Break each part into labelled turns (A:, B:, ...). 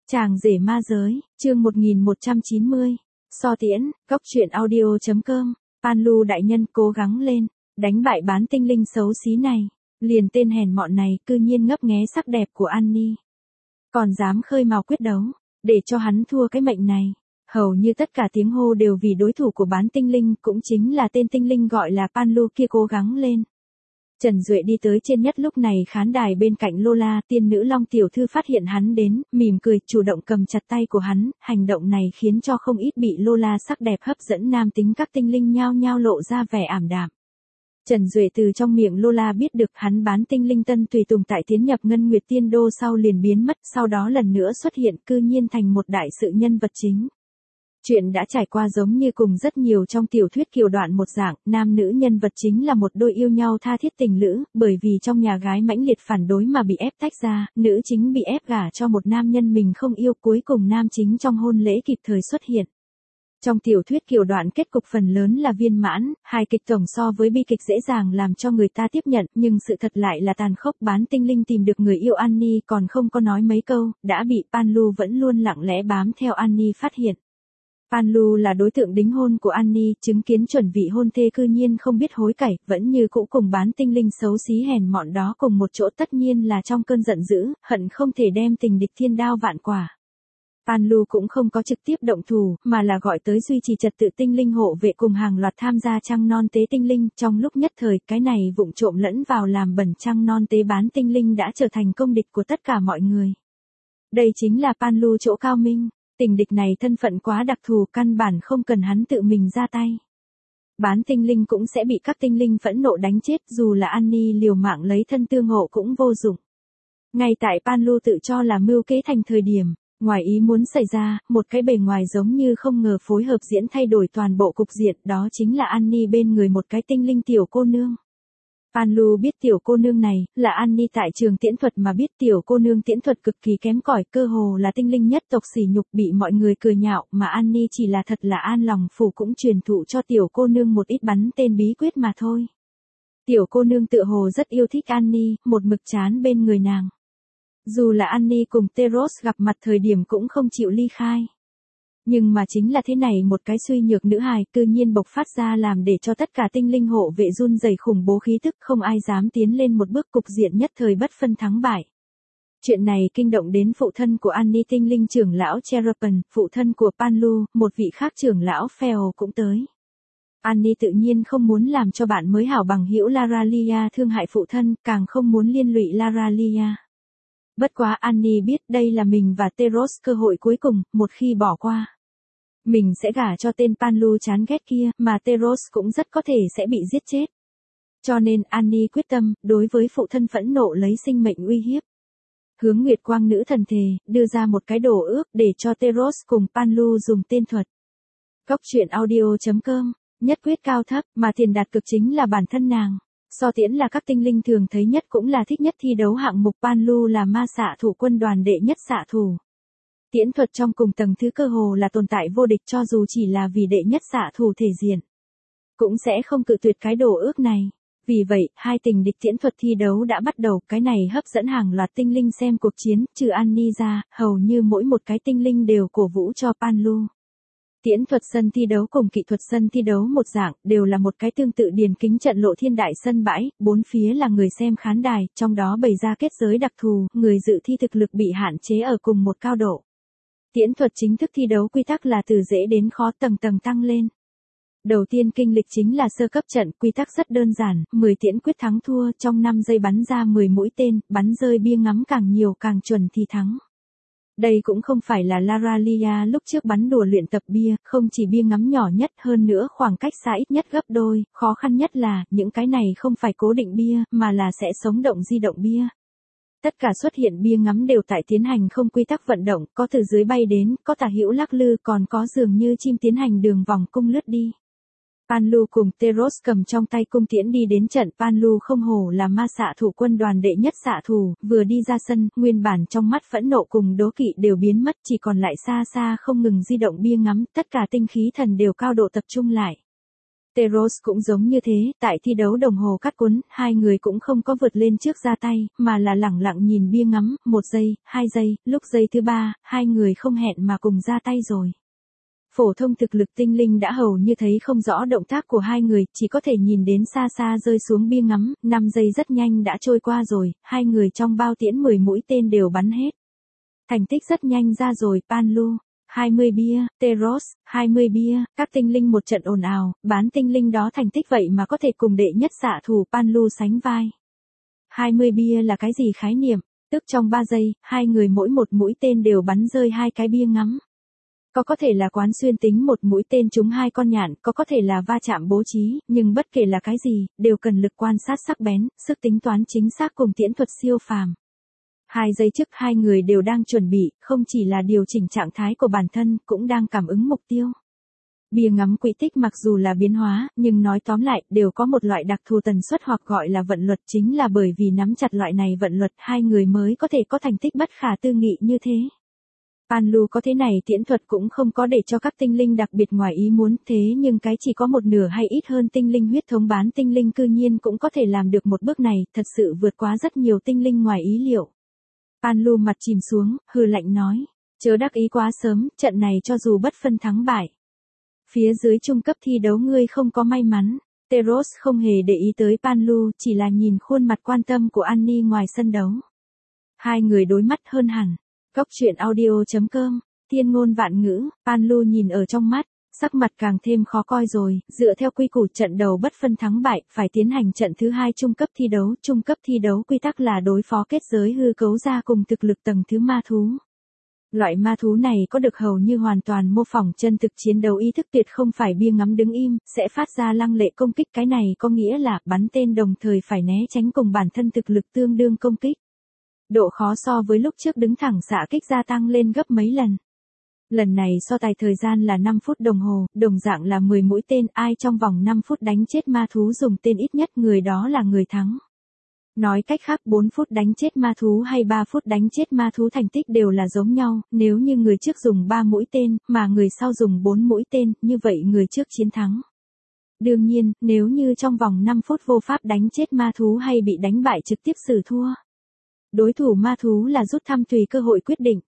A: Chàng rể ma giới, chương 1190. So tiễn, góc truyện audio.com. Panlu đại nhân cố gắng lên, đánh bại bán tinh linh xấu xí này. Liền tên hèn mọn này cư nhiên ngấp nghé sắc đẹp của Annie. Còn dám khơi mào quyết đấu, để cho hắn thua cái mệnh này. Hầu như tất cả tiếng hô đều vì đối thủ của bán tinh linh, cũng chính là tên tinh linh gọi là Panlu kia cố gắng lên. Trần Duệ đi tới trên nhất lúc này khán đài bên cạnh Lola, tiên nữ Long tiểu thư phát hiện hắn đến, mỉm cười, chủ động cầm chặt tay của hắn, hành động này khiến cho không ít bị Lola sắc đẹp hấp dẫn nam tính các tinh linh nhao nhao lộ ra vẻ ảm đạm. Trần Duệ từ trong miệng Lola biết được hắn bán tinh linh tân tùy tùng tại tiến nhập Ngân Nguyệt Tiên Đô sau liền biến mất, sau đó lần nữa xuất hiện cư nhiên thành một đại sự nhân vật chính. Chuyện đã trải qua giống như cùng rất nhiều trong tiểu thuyết kiều đoạn một dạng, nam nữ nhân vật chính là một đôi yêu nhau tha thiết tình lữ, bởi vì trong nhà gái mãnh liệt phản đối mà bị ép tách ra, nữ chính bị ép gả cho một nam nhân mình không yêu, cuối cùng nam chính trong hôn lễ kịp thời xuất hiện. Trong tiểu thuyết kiều đoạn kết cục phần lớn là viên mãn, hài kịch tổng so với bi kịch dễ dàng làm cho người ta tiếp nhận, nhưng sự thật lại là tàn khốc. Bán tinh linh tìm được người yêu Annie còn không có nói mấy câu, đã bị Panlu vẫn luôn lặng lẽ bám theo Annie phát hiện. Panlu là đối tượng đính hôn của Annie, chứng kiến chuẩn vị hôn thê cư nhiên không biết hối cải, vẫn như cũ cùng bán tinh linh xấu xí hèn mọn đó cùng một chỗ, tất nhiên là trong cơn giận dữ, hận không thể đem tình địch thiên đao vạn quả. Panlu cũng không có trực tiếp động thủ, mà là gọi tới duy trì trật tự tinh linh hộ vệ cùng hàng loạt tham gia trăng non tế tinh linh, trong lúc nhất thời cái này vụng trộm lẫn vào làm bẩn trăng non tế bán tinh linh đã trở thành công địch của tất cả mọi người. Đây chính là Panlu chỗ cao minh. Tình địch này thân phận quá đặc thù, căn bản không cần hắn tự mình ra tay. Bán tinh linh cũng sẽ bị các tinh linh phẫn nộ đánh chết, dù là Annie liều mạng lấy thân tương hộ cũng vô dụng. Ngay tại Panlu tự cho là mưu kế thành thời điểm, ngoài ý muốn xảy ra, một cái bề ngoài giống như không ngờ phối hợp diễn thay đổi toàn bộ cục diện, đó chính là Annie bên người một cái tinh linh tiểu cô nương. Panlu biết tiểu cô nương này là Annie tại trường tiễn thuật mà biết tiểu cô nương tiễn thuật cực kỳ kém cỏi, cơ hồ là tinh linh nhất tộc sỉ nhục, bị mọi người cười nhạo, mà Annie chỉ là thật là an lòng phủ cũng truyền thụ cho tiểu cô nương một ít bắn tên bí quyết mà thôi. Tiểu cô nương tựa hồ rất yêu thích Annie, một mực chán bên người nàng. Dù là Annie cùng Teros gặp mặt thời điểm cũng không chịu ly khai. Nhưng mà chính là thế này một cái suy nhược nữ hài cư nhiên bộc phát ra làm để cho tất cả tinh linh hộ vệ run rẩy, khủng bố khí tức, không ai dám tiến lên một bước, cục diện nhất thời bất phân thắng bại. Chuyện này kinh động đến phụ thân của Annie, tinh linh trưởng lão Cherubin, phụ thân của Panlu, một vị khác trưởng lão Phèo cũng tới. Annie tự nhiên không muốn làm cho bạn mới hảo bằng hữu Laralia thương hại phụ thân, càng không muốn liên lụy Laralia. Bất quá Annie biết đây là mình và Teros cơ hội cuối cùng, một khi bỏ qua, mình sẽ gả cho tên Panlu chán ghét kia, mà Teros cũng rất có thể sẽ bị giết chết. Cho nên Annie quyết tâm, đối với phụ thân phẫn nộ lấy sinh mệnh uy hiếp. Hướng Nguyệt Quang nữ thần thề, đưa ra một cái đồ ước để cho Teros cùng Panlu dùng tên thuật. Góc truyện audio.com, nhất quyết cao thấp, mà tiền đạt cực chính là bản thân nàng. So tiễn là các tinh linh thường thấy nhất cũng là thích nhất thi đấu hạng mục, Panlu là ma xạ thủ quân đoàn đệ nhất xạ thủ. Tiễn thuật trong cùng tầng thứ cơ hồ là tồn tại vô địch, cho dù chỉ là vì đệ nhất xạ thủ thể diện, cũng sẽ không cự tuyệt cái đồ ước này. Vì vậy, hai tình địch tiễn thuật thi đấu đã bắt đầu, cái này hấp dẫn hàng loạt tinh linh xem cuộc chiến, trừ Annie ra, hầu như mỗi một cái tinh linh đều cổ vũ cho Panlu. Tiễn thuật sân thi đấu cùng kỹ thuật sân thi đấu một dạng, đều là một cái tương tự điền kính trận lộ thiên đại sân bãi, bốn phía là người xem khán đài, trong đó bày ra kết giới đặc thù, người dự thi thực lực bị hạn chế ở cùng một cao độ. Tiễn thuật chính thức thi đấu quy tắc là từ dễ đến khó, tầng tầng tăng lên. Đầu tiên kinh lịch chính là sơ cấp trận, quy tắc rất đơn giản, 10 tiễn quyết thắng thua, trong 5 giây bắn ra 10 mũi tên, bắn rơi bia ngắm càng nhiều càng chuẩn thì thắng. Đây cũng không phải là Laralia lúc trước bắn đùa luyện tập bia, không chỉ bia ngắm nhỏ nhất, hơn nữa khoảng cách xa ít nhất gấp đôi, khó khăn nhất là, những cái này không phải cố định bia, mà là sẽ sống động di động bia. Tất cả xuất hiện bia ngắm đều tại tiến hành không quy tắc vận động, có từ dưới bay đến, có tả hữu lắc lư, còn có dường như chim tiến hành đường vòng cung lướt đi. Panlu cùng Teros cầm trong tay cung tiễn đi đến trận, Panlu không hổ là ma xạ thủ quân đoàn đệ nhất xạ thủ, vừa đi ra sân, nguyên bản trong mắt phẫn nộ cùng đố kỵ đều biến mất, chỉ còn lại xa xa không ngừng di động bia ngắm, tất cả tinh khí thần đều cao độ tập trung lại. Teros cũng giống như thế, tại thi đấu đồng hồ cắt cuốn, hai người cũng không có vượt lên trước ra tay, mà là lẳng lặng nhìn bia ngắm, 1 giây, 2 giây, lúc giây thứ 3, hai người không hẹn mà cùng ra tay rồi. Phổ thông thực lực tinh linh đã hầu như thấy không rõ động tác của hai người, chỉ có thể nhìn đến xa xa rơi xuống bia ngắm, 5 giây rất nhanh đã trôi qua rồi, hai người trong bao tiễn 10 mũi tên đều bắn hết. Thành tích rất nhanh ra rồi, Panlu. 20 bia, Teros, 20 bia, các tinh linh một trận ồn ào, bán tinh linh đó thành tích vậy mà có thể cùng đệ nhất xạ thủ Panlu sánh vai. 20 bia là cái gì khái niệm, tức trong 3 giây, hai người mỗi một mũi tên đều bắn rơi 2 cái bia ngắm. Có thể là quán xuyên tính một mũi tên trúng 2 con nhạn, có thể là va chạm bố trí, nhưng bất kể là cái gì, đều cần lực quan sát sắc bén, sức tính toán chính xác cùng tiễn thuật siêu phàm. 2 giây trước hai người đều đang chuẩn bị, không chỉ là điều chỉnh trạng thái của bản thân, cũng đang cảm ứng mục tiêu. Bia ngắm quỹ tích mặc dù là biến hóa, nhưng nói tóm lại, đều có một loại đặc thù tần suất hoặc gọi là vận luật, chính là bởi vì nắm chặt loại này vận luật, hai người mới có thể có thành tích bất khả tư nghị như thế. Panlu có thế này tiễn thuật cũng không có để cho các tinh linh đặc biệt ngoài ý muốn, thế nhưng cái chỉ có một nửa hay ít hơn tinh linh huyết thống bán tinh linh cư nhiên cũng có thể làm được một bước này, thật sự vượt quá rất nhiều tinh linh ngoài ý liệu. Panlu mặt chìm xuống, hừ lạnh nói, chớ đắc ý quá sớm, trận này cho dù bất phân thắng bại. Phía dưới trung cấp thi đấu ngươi không có may mắn. Teros không hề để ý tới Panlu, chỉ là nhìn khuôn mặt quan tâm của Annie ngoài sân đấu. Hai người đối mắt hơn hẳn. Cốc truyện audio.com, thiên ngôn vạn ngữ, Panlu nhìn ở trong mắt, sắc mặt càng thêm khó coi rồi, dựa theo quy củ trận đầu bất phân thắng bại, phải tiến hành trận thứ 2 trung cấp thi đấu quy tắc là đối phó kết giới hư cấu ra cùng thực lực tầng thứ ma thú. Loại ma thú này có được hầu như hoàn toàn mô phỏng chân thực chiến đấu ý thức tuyệt không phải bia ngắm đứng im, sẽ phát ra lăng lệ công kích, cái này có nghĩa là bắn tên đồng thời phải né tránh cùng bản thân thực lực tương đương công kích. Độ khó so với lúc trước đứng thẳng xạ kích gia tăng lên gấp mấy lần. Lần này so tài thời gian là 5 phút đồng hồ, đồng dạng là 10 mũi tên, ai trong vòng 5 phút đánh chết ma thú dùng tên ít nhất người đó là người thắng. Nói cách khác 4 phút đánh chết ma thú hay 3 phút đánh chết ma thú thành tích đều là giống nhau, nếu như người trước dùng 3 mũi tên, mà người sau dùng 4 mũi tên, như vậy người trước chiến thắng. Đương nhiên, nếu như trong vòng 5 phút vô pháp đánh chết ma thú hay bị đánh bại trực tiếp xử thua. Đối thủ ma thú là rút thăm tùy cơ hội quyết định.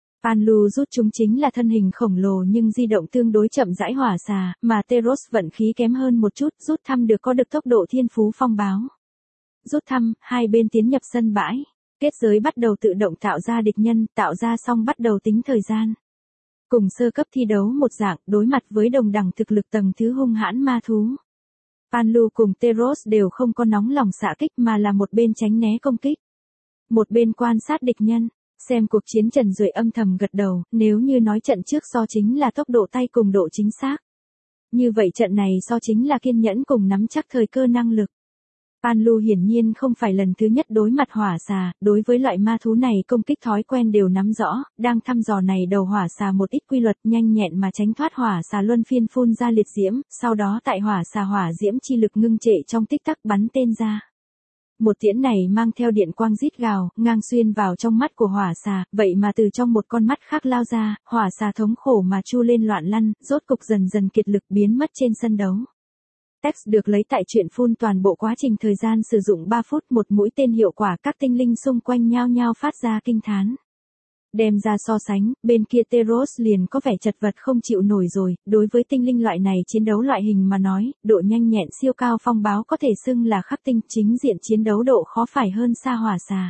A: Panlu rút chúng chính là thân hình khổng lồ nhưng di động tương đối chậm rãi hỏa xà, mà Teros vận khí kém hơn một chút, rút thăm có được tốc độ thiên phú phong báo. Rút thăm, hai bên tiến nhập sân bãi. Kết giới bắt đầu tự động tạo ra địch nhân, tạo ra xong bắt đầu tính thời gian. Cùng sơ cấp thi đấu một dạng, đối mặt với đồng đẳng thực lực tầng thứ hung hãn ma thú. Panlu cùng Teros đều không có nóng lòng xạ kích mà là một bên tránh né công kích. Một bên quan sát địch nhân, xem cuộc chiến Trần Duệ âm thầm gật đầu, nếu như nói trận trước so chính là tốc độ tay cùng độ chính xác. Như vậy trận này so chính là kiên nhẫn cùng nắm chắc thời cơ năng lực. Panlu hiển nhiên không phải lần thứ nhất đối mặt hỏa xà, đối với loại ma thú này công kích thói quen đều nắm rõ, đang thăm dò này đầu hỏa xà một ít quy luật nhanh nhẹn mà tránh thoát hỏa xà luân phiên phun ra liệt diễm, sau đó tại hỏa xà hỏa diễm chi lực ngưng trệ trong tích tắc bắn tên ra. Một tiễn này mang theo điện quang rít gào, ngang xuyên vào trong mắt của hỏa xà, vậy mà từ trong một con mắt khác lao ra, hỏa xà thống khổ mà chu lên loạn lăn, rốt cục dần dần kiệt lực biến mất trên sân đấu. Text được lấy tại truyện full toàn bộ quá trình thời gian sử dụng 3 phút một mũi tên hiệu quả các tinh linh xung quanh nhao nhao phát ra kinh thán. Đem ra so sánh, bên kia Teros liền có vẻ chật vật không chịu nổi rồi, đối với tinh linh loại này chiến đấu loại hình mà nói, độ nhanh nhẹn siêu cao phong báo có thể xưng là khắc tinh, chính diện chiến đấu độ khó phải hơn xa hỏa xà.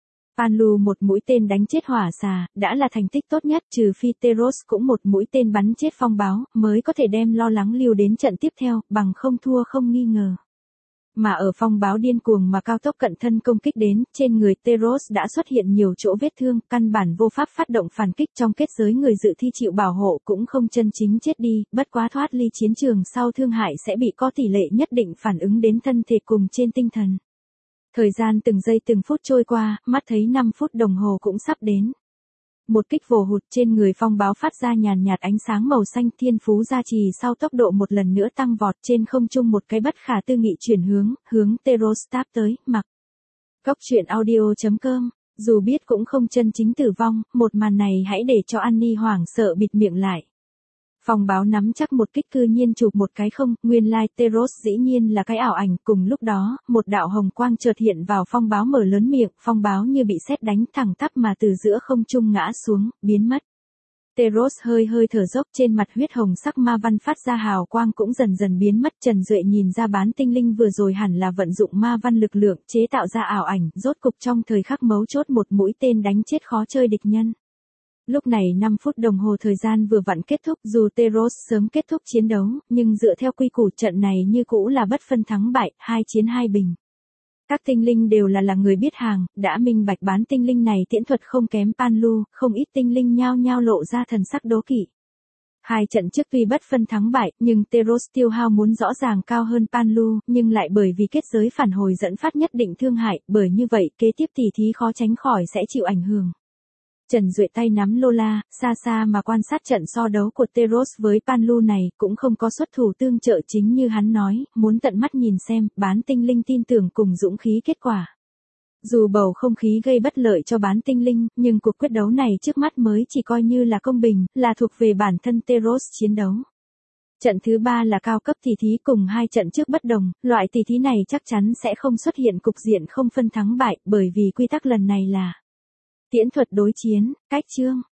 A: Panlu một mũi tên đánh chết hỏa xà, đã là thành tích tốt nhất, trừ phi Teros cũng một mũi tên bắn chết phong báo, mới có thể đem lo lắng lưu đến trận tiếp theo, bằng không thua không nghi ngờ. Mà ở phong báo điên cuồng mà cao tốc cận thân công kích đến, trên người Teros đã xuất hiện nhiều chỗ vết thương, căn bản vô pháp phát động phản kích trong kết giới người dự thi chịu bảo hộ cũng không chân chính chết đi, bất quá thoát ly chiến trường sau thương hại sẽ bị có tỷ lệ nhất định phản ứng đến thân thể cùng trên tinh thần. Thời gian từng giây từng phút trôi qua, mắt thấy 5 phút đồng hồ cũng sắp đến. Một kích vồ hụt trên người phong báo phát ra nhàn nhạt ánh sáng màu xanh, thiên phú gia trì sau tốc độ một lần nữa tăng vọt trên không trung một cái bất khả tư nghị chuyển hướng Teros táp tới, mặc. Cốc truyện audio.com, dù biết cũng không chân chính tử vong, một màn này hãy để cho Annie hoảng sợ bịt miệng lại. Phong báo nắm chắc một kích cư nhiên chụp một cái không, nguyên lai Teros dĩ nhiên là cái ảo ảnh, cùng lúc đó, một đạo hồng quang chợt hiện vào phong báo mở lớn miệng, phong báo như bị sét đánh thẳng tắp mà từ giữa không trung ngã xuống, biến mất. Teros hơi hơi thở dốc, trên mặt huyết hồng sắc ma văn phát ra hào quang cũng dần dần biến mất. Trần Duệ nhìn ra bán tinh linh vừa rồi hẳn là vận dụng ma văn lực lượng chế tạo ra ảo ảnh, rốt cục trong thời khắc mấu chốt một mũi tên đánh chết khó chơi địch nhân. Lúc này 5 phút đồng hồ thời gian vừa vặn kết thúc, dù Teros sớm kết thúc chiến đấu, nhưng dựa theo quy củ trận này như cũ là bất phân thắng bại, 2 chiến 2 bình. Các tinh linh đều là người biết hàng, đã minh bạch bán tinh linh này tiễn thuật không kém Panlu, không ít tinh linh nhao nhao lộ ra thần sắc đố kỵ. Hai trận trước tuy bất phân thắng bại, nhưng Teros tiêu hao muốn rõ ràng cao hơn Panlu, nhưng lại bởi vì kết giới phản hồi dẫn phát nhất định thương hại, bởi như vậy kế tiếp tỉ thí khó tránh khỏi sẽ chịu ảnh hưởng. Trần Duệ tay nắm Lola, xa xa mà quan sát trận so đấu của Teros với Panlu này, cũng không có xuất thủ tương trợ chính như hắn nói, muốn tận mắt nhìn xem, bán tinh linh tin tưởng cùng dũng khí kết quả. Dù bầu không khí gây bất lợi cho bán tinh linh, nhưng cuộc quyết đấu này trước mắt mới chỉ coi như là công bình, là thuộc về bản thân Teros chiến đấu. Trận thứ 3 là cao cấp tỉ thí cùng hai trận trước bất đồng, loại tỉ thí này chắc chắn sẽ không xuất hiện cục diện không phân thắng bại, bởi vì quy tắc lần này là tiễn thuật đối chiến, cách chương.